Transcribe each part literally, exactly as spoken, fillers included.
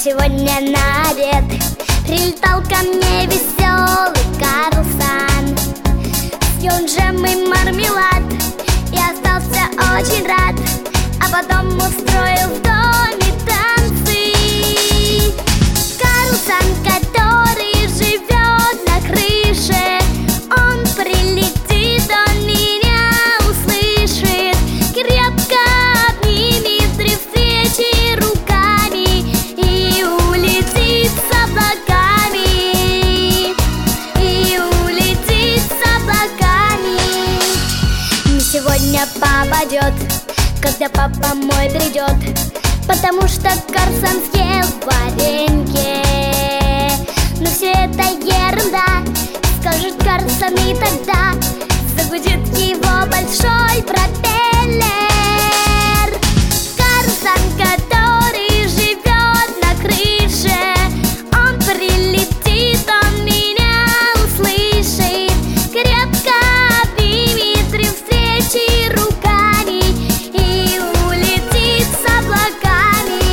сегодня на обед прилетал ко мне веселый Карлсон. Съел джем и мармелад и остался очень рад, а потом устроил в доме танцы. Карлсон, который живет на крыше, он прилетит, он меня услышит, крепко обнимет при встрече руками и улетит с облаками, и улетит с облаками. Не сегодня попадет, когда папа мой придет, потому что Карлсон съел варенье. Но все это ерунда, скажет Карлсон, и тогда загудит его большой пропеллер. Карлсон, который живет на крыше, он прилетит, он меня услышит, крепко обнимет при встрече руками и улетит с облаками,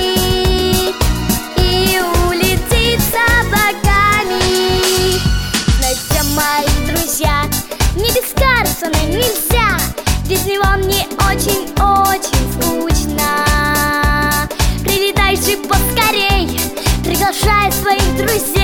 и улетит с облаками. Знаете, мои друзья, мне без Карлсона нельзя, без него мне очень-очень скучно. Прилетай же поскорей, приглашай своих друзей.